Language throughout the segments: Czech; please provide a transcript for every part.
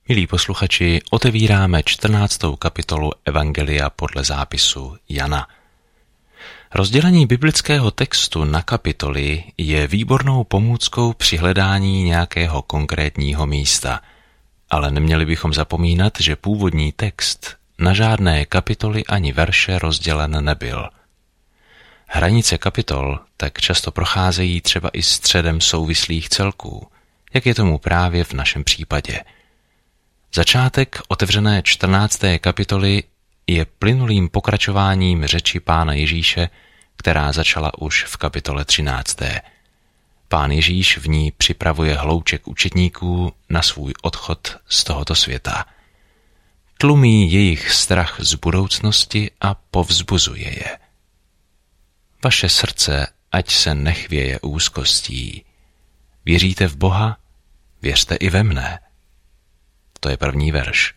Milí posluchači, otevíráme 14. kapitolu Evangelia podle zápisu Jana. Rozdělení biblického textu na kapitoly je výbornou pomůckou při hledání nějakého konkrétního místa, ale neměli bychom zapomínat, že původní text na žádné kapitoly ani verše rozdělen nebyl. Hranice kapitol tak často procházejí třeba i středem souvislých celků, jak je tomu právě v našem případě. Začátek otevřené 14. kapitoly je plynulým pokračováním řeči Pána Ježíše, která začala už v kapitole 13. Pán Ježíš v ní připravuje hlouček učedníků na svůj odchod z tohoto světa. Tlumí jejich strach z budoucnosti a povzbuzuje je. Vaše srdce ať se nechvěje úzkostí. Věříte v Boha? Věřte i ve mne. To je první verš.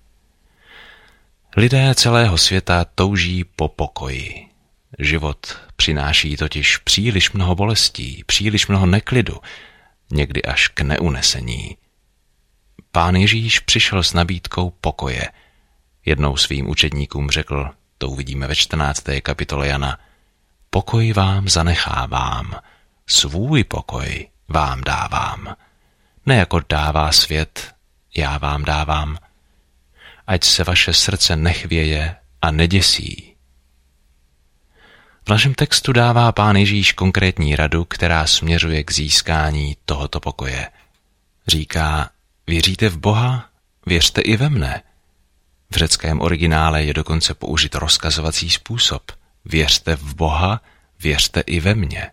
Lidé celého světa touží po pokoji. Život přináší totiž příliš mnoho bolestí, příliš mnoho neklidu, někdy až k neunesení. Pán Ježíš přišel s nabídkou pokoje. Jednou svým učedníkům řekl, to uvidíme ve 14. kapitole Jana, pokoj vám zanechávám, svůj pokoj vám dávám. Ne jako dává svět, já vám dávám. Ať se vaše srdce nechvěje a neděsí. V našem textu dává Pán Ježíš konkrétní radu, která směřuje k získání tohoto pokoje. Říká, věříte v Boha? Věřte i ve mne. V řeckém originále je dokonce použit rozkazovací způsob. Věřte v Boha, věřte i ve mně.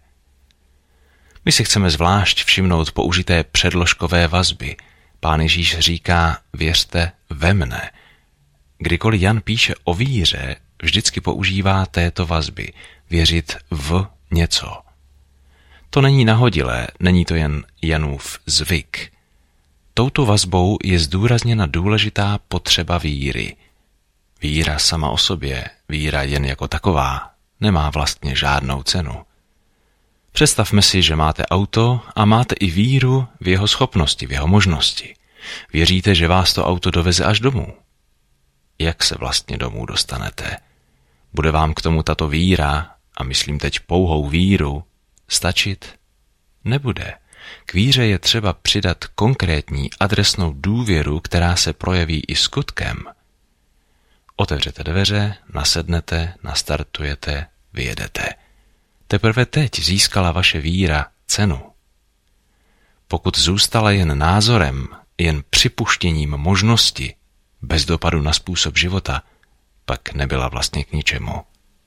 My si chceme zvlášť všimnout použité předložkové vazby. Pán Ježíš říká, věřte ve mne. Kdykoliv Jan píše o víře, vždycky používá této vazby. Věřit v něco. To není nahodilé, není to jen Janův zvyk. Touto vazbou je zdůrazněna důležitá potřeba víry. Víra sama o sobě, víra jen jako taková, nemá vlastně žádnou cenu. Představme si, že máte auto a máte i víru v jeho schopnosti, v jeho možnosti. Věříte, že vás to auto doveze až domů. Jak se vlastně domů dostanete? Bude vám k tomu tato víra, a myslím teď pouhou víru, stačit? Nebude. K víře je třeba přidat konkrétní adresnou důvěru, která se projeví i skutkem. Otevřete dveře, nasednete, nastartujete, vyjedete. Teprve teď získala vaše víra cenu. Pokud zůstala jen názorem, jen připuštěním možnosti, bez dopadu na způsob života, pak nebyla vlastně k ničemu.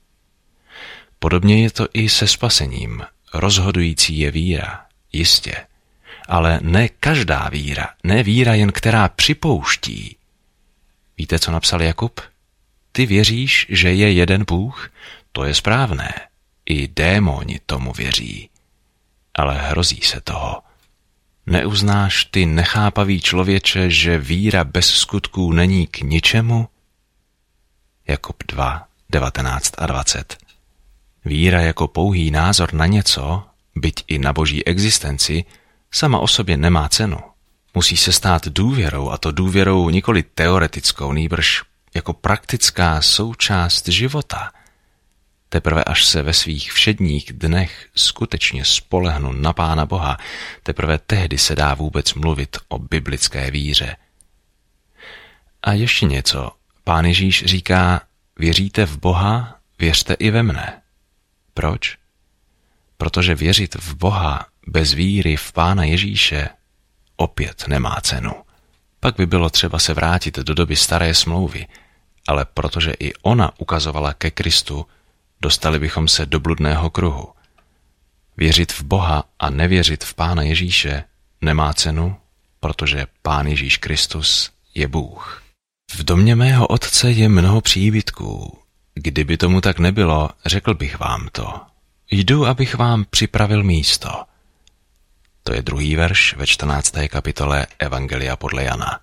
Podobně je to i se spasením. Rozhodující je víra, jistě. Ale ne každá víra, ne víra jen která připouští. Víte, co napsal Jakub? Ty věříš, že je jeden Bůh? To je správné. I démoni tomu věří. Ale hrozí se toho. Neuznáš ty nechápavý člověče, že víra bez skutků není k ničemu? Jakub 2, 19 a 20. Víra jako pouhý názor na něco, byť i na boží existenci, sama o sobě nemá cenu. Musí se stát důvěrou, a to důvěrou nikoli teoretickou, nýbrž jako praktická součást života. Teprve až se ve svých všedních dnech skutečně spolehnu na Pána Boha, teprve tehdy se dá vůbec mluvit o biblické víře. A ještě něco. Pán Ježíš říká, věříte v Boha, věřte i ve mne. Proč? Protože věřit v Boha bez víry v Pána Ježíše opět nemá cenu. Pak by bylo třeba se vrátit do doby staré smlouvy, ale protože i ona ukazovala ke Kristu, dostali bychom se do bludného kruhu. Věřit v Boha a nevěřit v Pána Ježíše nemá cenu, protože Pán Ježíš Kristus je Bůh. V domě mého otce je mnoho příbytků. Kdyby tomu tak nebylo, řekl bych vám to. Jdu, abych vám připravil místo. To je 2. verš ve 14. kapitole Evangelia podle Jana.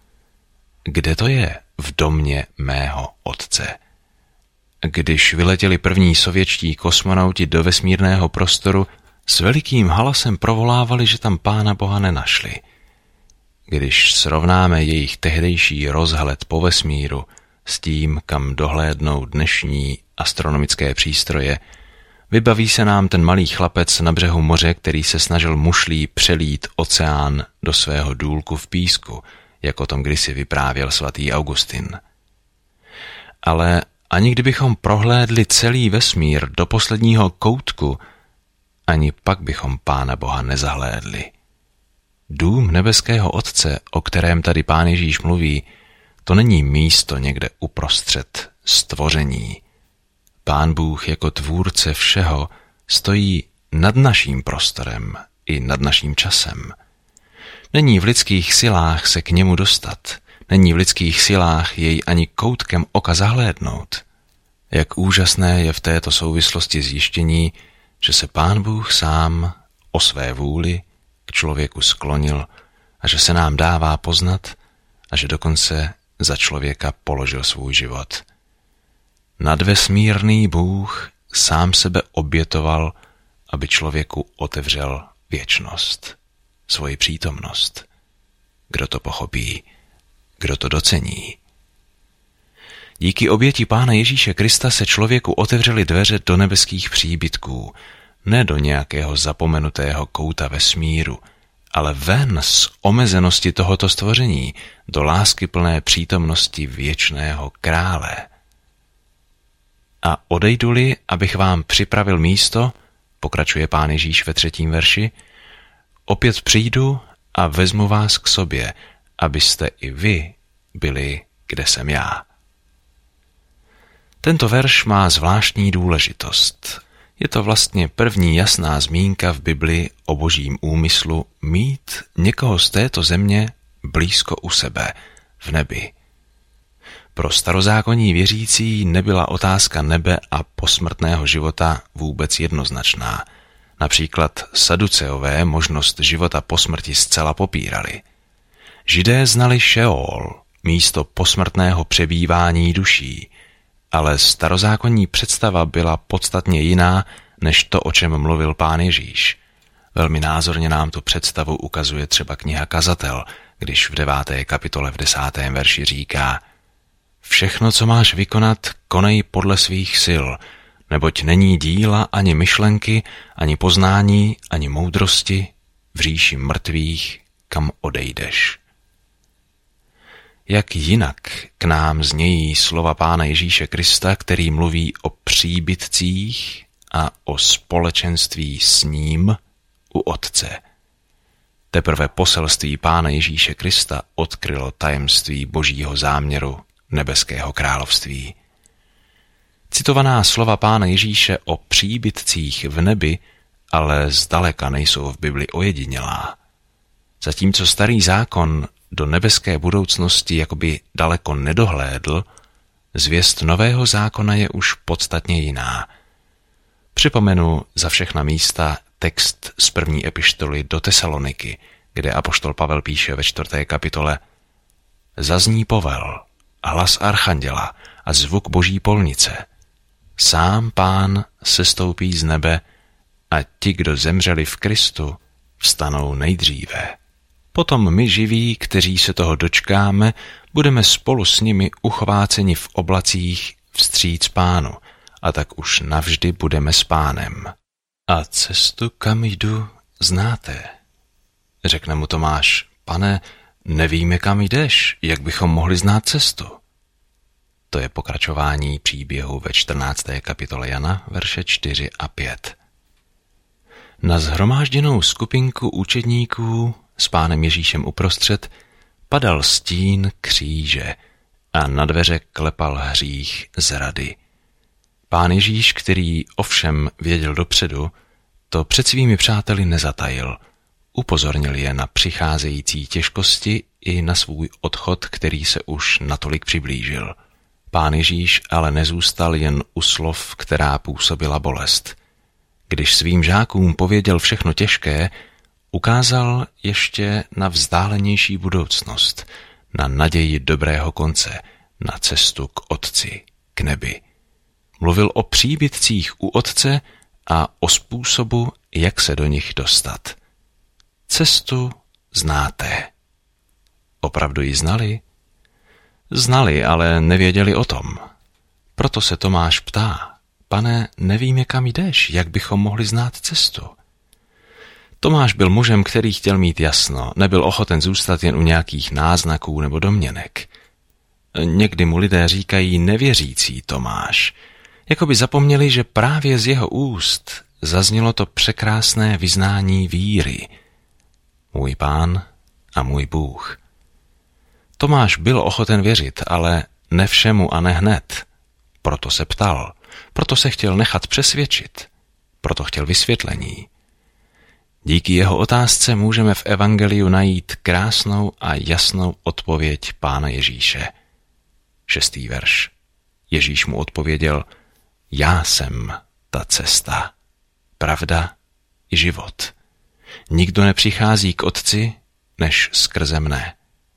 Kde to je v domě mého otce? Když vyletěli první sovětští kosmonauti do vesmírného prostoru, s velikým halasem provolávali, že tam Pána Boha nenašli. Když srovnáme jejich tehdejší rozhled po vesmíru s tím, kam dohlédnou dnešní astronomické přístroje, vybaví se nám ten malý chlapec na břehu moře, který se snažil mušlí přelít oceán do svého důlku v písku, jak o tom kdysi vyprávěl svatý Augustin. Ale ani kdybychom prohlédli celý vesmír do posledního koutku, ani pak bychom Pána Boha nezahlédli. Dům nebeského Otce, o kterém tady Pán Ježíš mluví, to není místo někde uprostřed stvoření. Pán Bůh jako tvůrce všeho stojí nad naším prostorem i nad naším časem. Není v lidských silách se k němu dostat, není v lidských silách jej ani koutkem oka zahlédnout. Jak úžasné je v této souvislosti zjištění, že se Pán Bůh sám o své vůli k člověku sklonil a že se nám dává poznat a že dokonce za člověka položil svůj život. Nadvesmírný Bůh sám sebe obětoval, aby člověku otevřel věčnost, svoji přítomnost. Kdo to pochopí, kdo to docení. Díky oběti Pána Ježíše Krista se člověku otevřely dveře do nebeských příbytků, ne do nějakého zapomenutého kouta vesmíru, ale ven z omezenosti tohoto stvoření do láskyplné přítomnosti věčného krále. A odejdu-li, abych vám připravil místo, pokračuje Pán Ježíš ve 3. verši, opět přijdu a vezmu vás k sobě, abyste i vy byli, kde jsem já. Tento verš má zvláštní důležitost. Je to vlastně první jasná zmínka v Bibli o božím úmyslu mít někoho z této země blízko u sebe, v nebi. Pro starozákonní věřící nebyla otázka nebe a posmrtného života vůbec jednoznačná. Například Saduceové možnost života po smrti zcela popírali. Židé znali Šeol, místo posmrtného přebývání duší, ale starozákonní představa byla podstatně jiná, než to, o čem mluvil Pán Ježíš. Velmi názorně nám tu představu ukazuje třeba kniha Kazatel, když v 9. kapitole v 10. verši říká: Všechno, co máš vykonat, konej podle svých sil, neboť není díla ani myšlenky, ani poznání, ani moudrosti v říši mrtvých, kam odejdeš. Jak jinak k nám znějí slova Pána Ježíše Krista, který mluví o příbytcích a o společenství s ním u Otce. Teprve poselství Pána Ježíše Krista odkrylo tajemství božího záměru nebeského království. Citovaná slova Pána Ježíše o příbytcích v nebi ale zdaleka nejsou v Bibli ojedinělá. Zatímco starý zákon do nebeské budoucnosti jakoby daleko nedohlédl, zvěst nového zákona je už podstatně jiná. Připomenu za všechna místa text z 1. epištoly do Tesaloniky, kde apoštol Pavel píše ve 4. kapitole: Zazní povel, hlas archanděla a zvuk boží polnice. Sám Pán sestoupí z nebe a ti, kdo zemřeli v Kristu, vstanou nejdříve. Potom my živí, kteří se toho dočkáme, budeme spolu s nimi uchváceni v oblacích vstříc Pánu, a tak už navždy budeme s Pánem. A cestu, kam jdu, znáte. Řekne mu Tomáš: Pane, nevíme, kam jdeš, jak bychom mohli znát cestu? To je pokračování příběhu ve 14. kapitole Jana, verše 4 a 5. Na shromážděnou skupinku učedníků s Pánem Ježíšem uprostřed padal stín kříže a na dveře klepal hřích zrady. Pán Ježíš, který ovšem věděl dopředu, to před svými přáteli nezatajil. Upozornil je na přicházející těžkosti i na svůj odchod, který se už natolik přiblížil. Pán Ježíš ale nezůstal jen u slov, která působila bolest. Když svým žákům pověděl všechno těžké, ukázal ještě na vzdálenější budoucnost, na naději dobrého konce, na cestu k Otci, k nebi. Mluvil o příbytcích u Otce a o způsobu, jak se do nich dostat. Cestu znáte. Opravdu ji znali? Znali, ale nevěděli o tom. Proto se Tomáš ptá: Pane, nevíme, kam jdeš, jak bychom mohli znát cestu? Tomáš byl mužem, který chtěl mít jasno, nebyl ochoten zůstat jen u nějakých náznaků nebo domněnek. Někdy mu lidé říkají nevěřící Tomáš, jako by zapomněli, že právě z jeho úst zaznělo to překrásné vyznání víry. Můj Pán a můj Bůh. Tomáš byl ochoten věřit, ale ne všemu a ne hned. Proto se ptal, proto se chtěl nechat přesvědčit, proto chtěl vysvětlení. Díky jeho otázce můžeme v evangeliu najít krásnou a jasnou odpověď Pána Ježíše. 6. verš. Ježíš mu odpověděl: Já jsem ta cesta, pravda i život. Nikdo nepřichází k Otci, než skrze mne.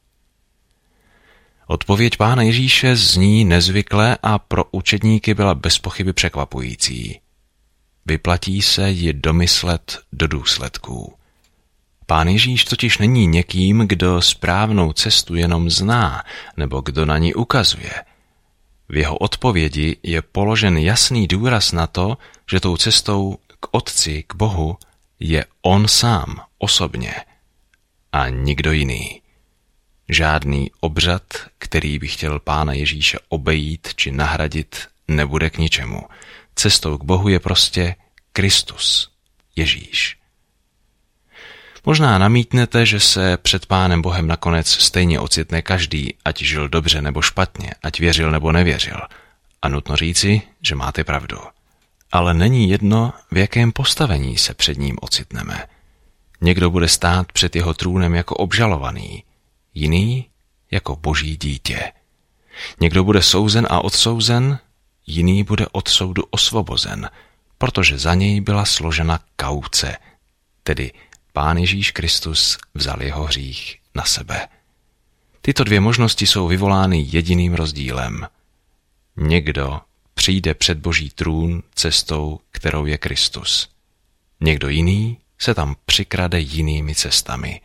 Odpověď Pána Ježíše zní nezvykle a pro učedníky byla bezpochyby překvapující. Vyplatí se ji domyslet do důsledků. Pán Ježíš totiž není někým, kdo správnou cestu jenom zná, nebo kdo na ní ukazuje. V jeho odpovědi je položen jasný důraz na to, že tou cestou k Otci, k Bohu, je on sám, osobně, a nikdo jiný. Žádný obřad, který by chtěl Pána Ježíše obejít či nahradit, nebude k ničemu. Cestou k Bohu je prostě Kristus, Ježíš. Možná namítnete, že se před Pánem Bohem nakonec stejně ocitne každý, ať žil dobře nebo špatně, ať věřil nebo nevěřil. A nutno říci, že máte pravdu. Ale není jedno, v jakém postavení se před ním ocitneme. Někdo bude stát před jeho trůnem jako obžalovaný, jiný jako boží dítě. Někdo bude souzen a odsouzen, jiný bude od soudu osvobozen, protože za něj byla složena kauce, tedy Pán Ježíš Kristus vzal jeho hřích na sebe. Tyto dvě možnosti jsou vyvolány jediným rozdílem. Někdo přijde před Boží trůn cestou, kterou je Kristus. Někdo jiný se tam přikrade jinými cestami.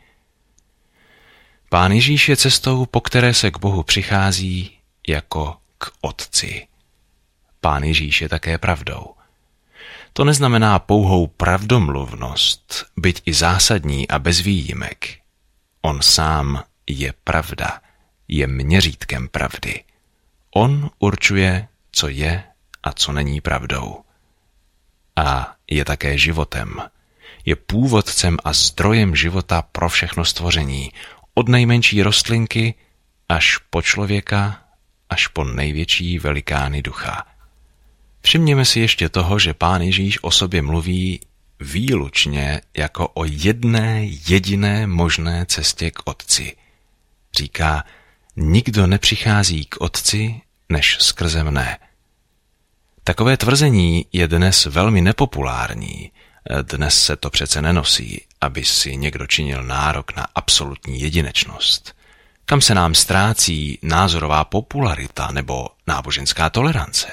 Pán Ježíš je cestou, po které se k Bohu přichází jako k Otci. Pán Ježíš je také pravdou. To neznamená pouhou pravdomluvnost, byť i zásadní a bez výjimek. On sám je pravda, je měřítkem pravdy. On určuje, co je a co není pravdou. A je také životem. Je původcem a zdrojem života pro všechno stvoření, od nejmenší rostlinky až po člověka, až po největší velikány ducha. Všimněme si ještě toho, že Pán Ježíš o sobě mluví výlučně jako o jedné jediné možné cestě k Otci. Říká: nikdo nepřichází k Otci, než skrze mne. Takové tvrzení je dnes velmi nepopulární. Dnes se to přece nenosí, aby si někdo činil nárok na absolutní jedinečnost. Kam se nám ztrácí názorová popularita nebo náboženská tolerance?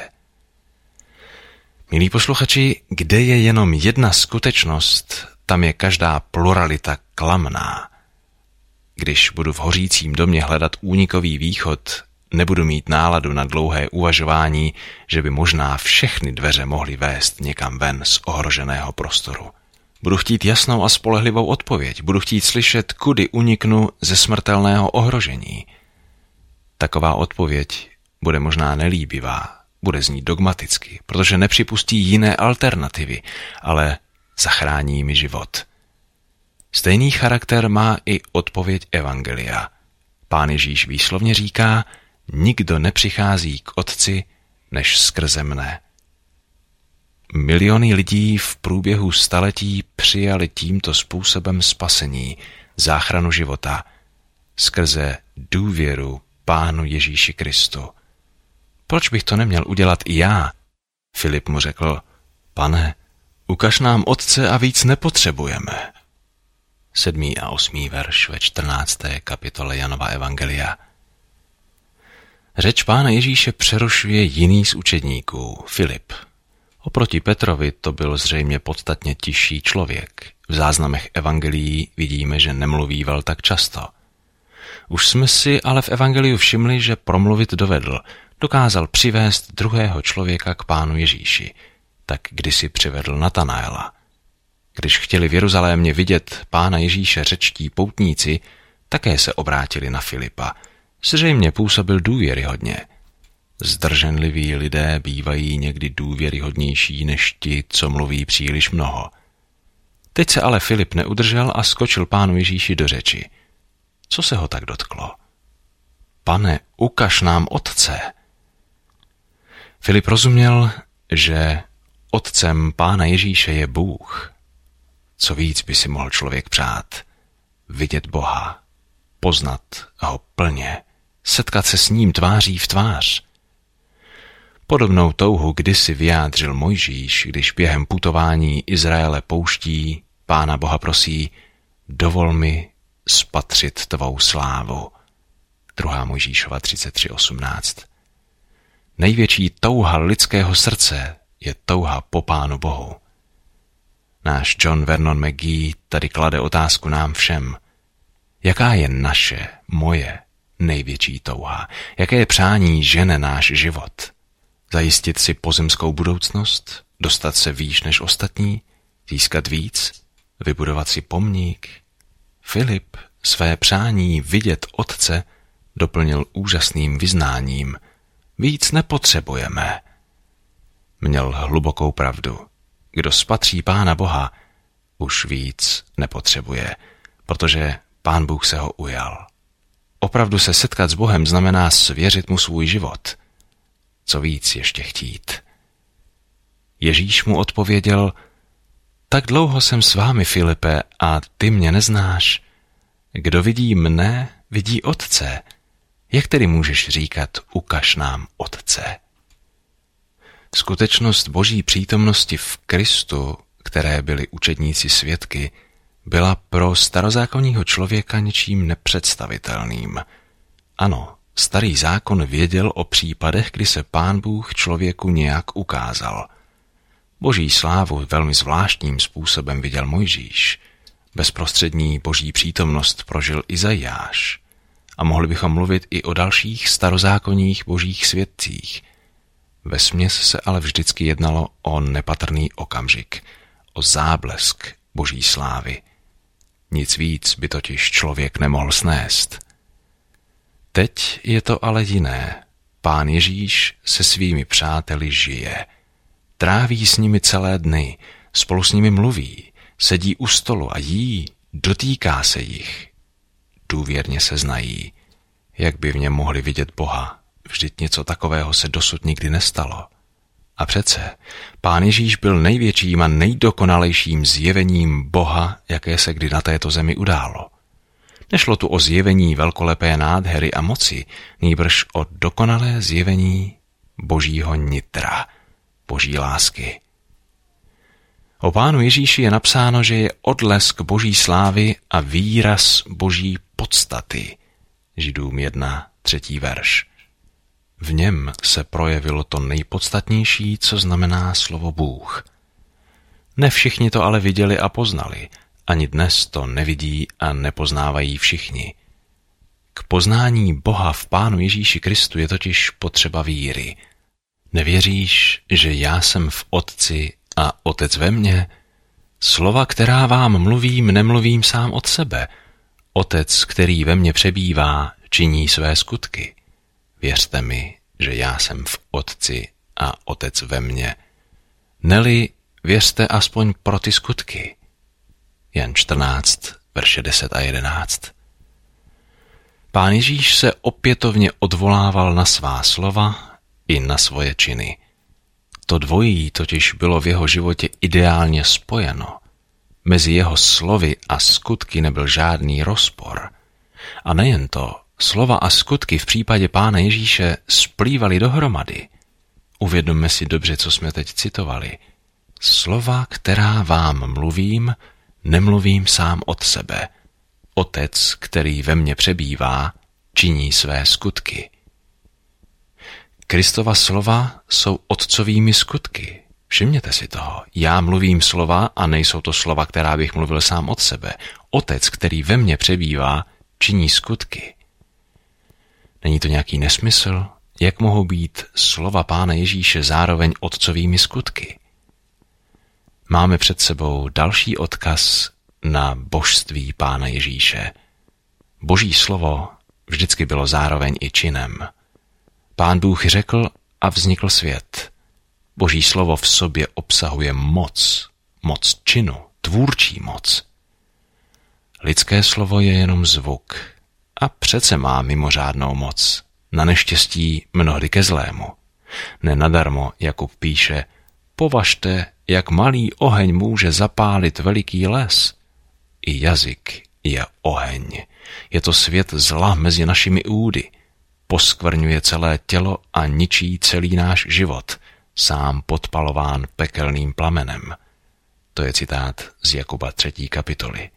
Milí posluchači, kde je jenom jedna skutečnost, tam je každá pluralita klamná. Když budu v hořícím domě hledat únikový východ, nebudu mít náladu na dlouhé uvažování, že by možná všechny dveře mohly vést někam ven z ohroženého prostoru. Budu chtít jasnou a spolehlivou odpověď, budu chtít slyšet, kudy uniknu ze smrtelného ohrožení. Taková odpověď bude možná nelíbivá, bude znít dogmaticky, protože nepřipustí jiné alternativy, ale zachrání mi život. Stejný charakter má i odpověď evangelia. Pán Ježíš výslovně říká: nikdo nepřichází k Otci, než skrze mne. Miliony lidí v průběhu staletí přijali tímto způsobem spasení, záchranu života, skrze důvěru Pánu Ježíši Kristu. Proč bych to neměl udělat i já? Filip mu řekl: Pane, ukaž nám Otce a víc nepotřebujeme. 7. a 8. verš ve 14. kapitole Janova evangelia. Řeč Pána Ježíše přerušuje jiný z učedníků, Filip. Oproti Petrovi to byl zřejmě podstatně tišší člověk. V záznamech evangelií vidíme, že nemluvíval tak často. Už jsme si ale v evangeliu všimli, že promluvit dovedl. Dokázal přivést druhého člověka k Pánu Ježíši. Tak kdysi přivedl Natanaela. Když chtěli v Jeruzalémě vidět Pána Ježíše řečtí poutníci, také se obrátili na Filipa. Zřejmě působil důvěryhodně. Zdrženliví lidé bývají někdy důvěryhodnější než ti, co mluví příliš mnoho. Teď se ale Filip neudržel a skočil Pánu Ježíši do řeči. Co se ho tak dotklo? Pane, ukaž nám Otce. Filip rozuměl, že Otcem Pána Ježíše je Bůh. Co víc by si mohl člověk přát? Vidět Boha, poznat ho plně, setkat se s ním tváří v tvář. Podobnou touhu kdysi vyjádřil Mojžíš, když během putování Izraele pouští Pána Boha prosí, dovol mi spatřit tvou slávu. 2. Mojžíšova 33:18. Největší touha lidského srdce je touha po Pánu Bohu. Náš John Vernon McGee tady klade otázku nám všem. Jaká je naše, moje největší touha? Jaké přání žene náš život? Zajistit si pozemskou budoucnost? Dostat se výš než ostatní? Získat víc? Vybudovat si pomník? Filip své přání vidět Otce doplnil úžasným vyznáním. Víc nepotřebujeme. Měl hlubokou pravdu. Kdo spatří Pána Boha, už víc nepotřebuje, protože Pán Bůh se ho ujal. Opravdu se setkat s Bohem znamená svěřit mu svůj život. Co víc ještě chtít? Ježíš mu odpověděl, tak dlouho jsem s vámi, Filipe, a ty mě neznáš. Kdo vidí mne, vidí Otce. Jak tedy můžeš říkat, ukaž nám Otce? Skutečnost Boží přítomnosti v Kristu, které byli učedníci svědky, byla pro starozákonního člověka něčím nepředstavitelným. Ano, starý zákon věděl o případech, kdy se Pán Bůh člověku nějak ukázal. Boží slávu velmi zvláštním způsobem viděl Mojžíš. Bezprostřední Boží přítomnost prožil Izajáš. A mohli bychom mluvit i o dalších starozákonních božích svědcích. Vesměs se ale vždycky jednalo o nepatrný okamžik, o záblesk Boží slávy. Nic víc by totiž člověk nemohl snést. Teď je to ale jiné. Pán Ježíš se svými přáteli žije. Tráví s nimi celé dny, spolu s nimi mluví, sedí u stolu a jí, dotýká se jich. Důvěrně se znají. Jak by v něm mohli vidět Boha? Vždyť něco takového se dosud nikdy nestalo. A přece, Pán Ježíš byl největším a nejdokonalejším zjevením Boha, jaké se kdy na této zemi událo. Nešlo tu o zjevení velkolepé nádhery a moci, nýbrž o dokonalé zjevení Božího nitra, Boží lásky. O Pánu Ježíši je napsáno, že je odlesk Boží slávy a výraz Boží podstaty. Židům 1:3 verš. V něm se projevilo to nejpodstatnější, co znamená slovo Bůh. Ne všichni to ale viděli a poznali, ani dnes to nevidí a nepoznávají všichni. K poznání Boha v Pánu Ježíši Kristu je totiž potřeba víry. Nevěříš, že já jsem v Otci a Otec ve mně? Slova, která vám mluvím, nemluvím sám od sebe. Otec, který ve mně přebývá, činí své skutky. Věřte mi, že já jsem v Otci a Otec ve mně. Neli, věřte aspoň pro ty skutky. Jan 14, verše 10 a 11. Pán Ježíš se opětovně odvolával na svá slova i na svoje činy. To dvojí totiž bylo v jeho životě ideálně spojeno. Mezi jeho slovy a skutky nebyl žádný rozpor. A nejen to, slova a skutky v případě Pána Ježíše splývaly dohromady. Uvědomme si dobře, co jsme teď citovali. Slova, která vám mluvím, nemluvím sám od sebe. Otec, který ve mně přebývá, činí své skutky. Kristova slova jsou otcovými skutky. Všimněte si toho. Já mluvím slova a nejsou to slova, která bych mluvil sám od sebe. Otec, který ve mně přebývá, činí skutky. Není to nějaký nesmysl? Jak mohou být slova Pána Ježíše zároveň otcovými skutky? Máme před sebou další odkaz na božství Pána Ježíše. Boží slovo vždycky bylo zároveň i činem. Pán Bůh řekl a vznikl svět. Boží slovo v sobě obsahuje moc činu, tvůrčí moc. Lidské slovo je jenom zvuk a přece má mimořádnou moc, na neštěstí mnohdy ke zlému. Nenadarmo Jakub píše: považte, jak malý oheň může zapálit veliký les. I jazyk je oheň. Je to svět zla mezi našimi údy. Poskvrňuje celé tělo a ničí celý náš život, sám podpalován pekelným plamenem. To je citát z Jakuba 3. kapitoly.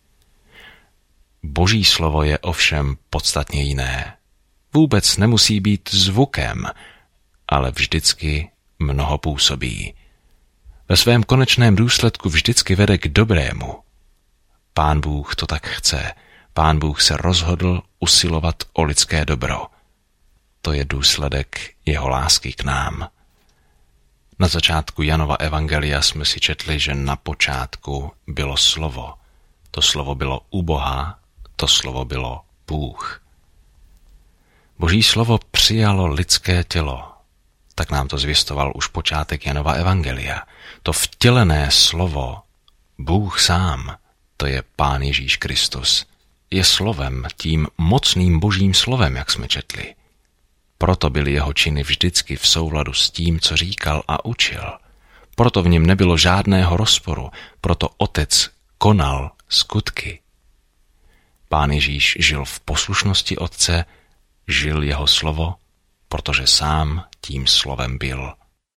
Boží slovo je ovšem podstatně jiné. Vůbec nemusí být zvukem, ale vždycky mnoho působí. Ve svém konečném důsledku vždycky vede k dobrému. Pán Bůh to tak chce. Pán Bůh se rozhodl usilovat o lidské dobro. To je důsledek jeho lásky k nám. Na začátku Janova evangelia jsme si četli, že na počátku bylo slovo. To slovo bylo u Boha, to slovo bylo Bůh. Boží slovo přijalo lidské tělo. Tak nám to zvěstoval už počátek Janova evangelia. To vtělené slovo, Bůh sám, to je Pán Ježíš Kristus, je slovem, tím mocným božím slovem, jak jsme četli. Proto byly jeho činy vždycky v souladu s tím, co říkal a učil. Proto v něm nebylo žádného rozporu, proto Otec konal skutky. Pán Ježíš žil v poslušnosti Otce, žil jeho slovo, protože sám tím slovem byl.